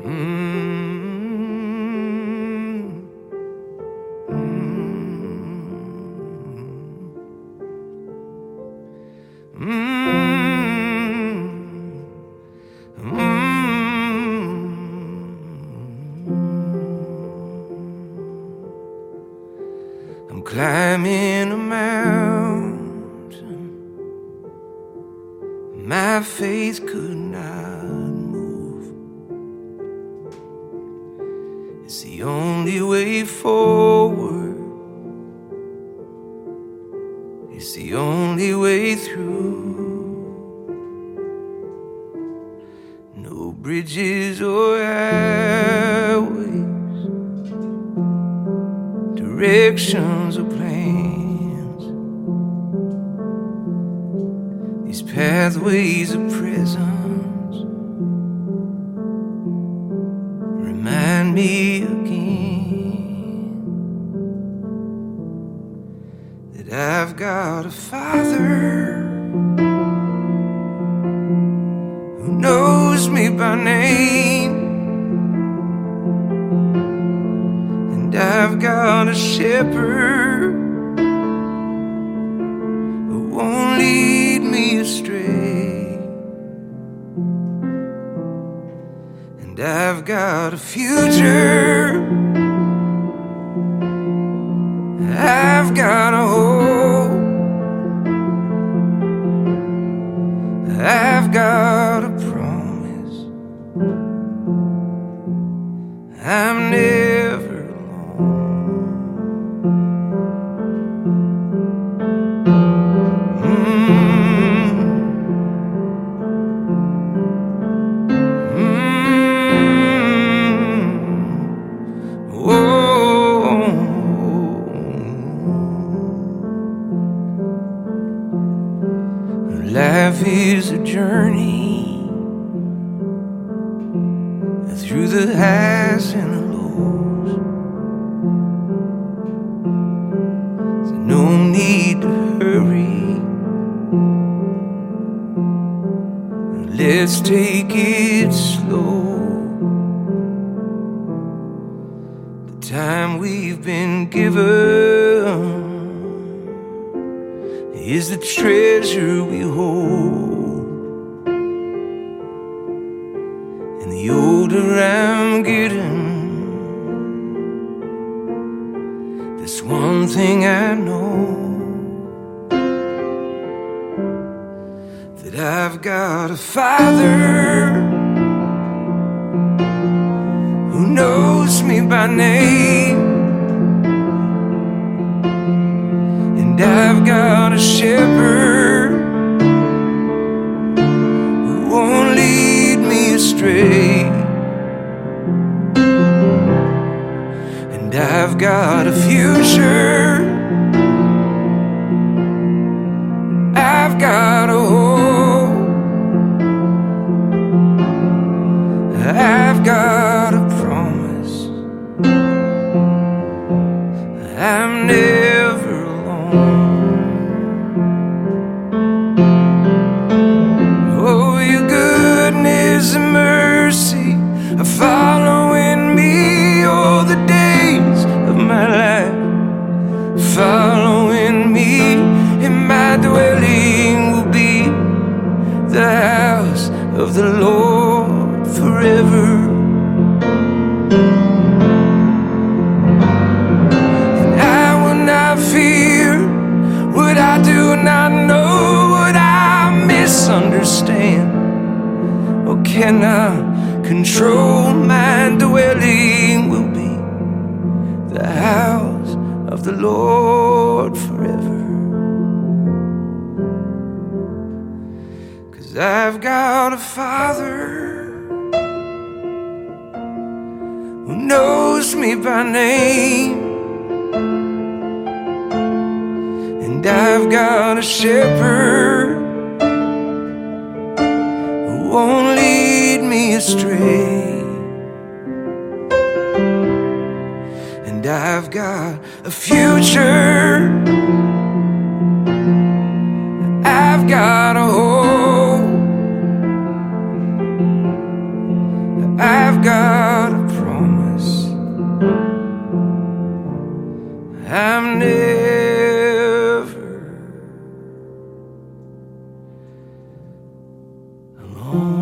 I'm climbing a mountain my faith could not move. It's the only way forward, it's the only way through. No bridges or highways, directions or plans. These pathways of prisons remind me again that I've got a Father who knows me by name, and I've got a shepherd who won't lead me astray, and I've got a future, I've got a hope, I've got a promise, I'm never Life is a journey through the highs and the lows. There's no need to hurry. Let's take it slow. The time we've been given is the treasure we hold, and the older I'm getting, there's one thing I know, that I've got a Father who knows me by name, and I've got a shepherd who won't lead me astray, and I've got a future, I've got a hope, I've got a promise, I'm never and mercy are following me all the days of my life, following me, and my dwelling will be the house of the Lord forever. And I will not fear what I do not know, what I misunderstand. Cannot control, my dwelling will be the house of the Lord forever. 'Cause I've got a Father who knows me by name, and I've got a shepherd won't lead me astray, and I've got a future, I've got a hope, I've got home.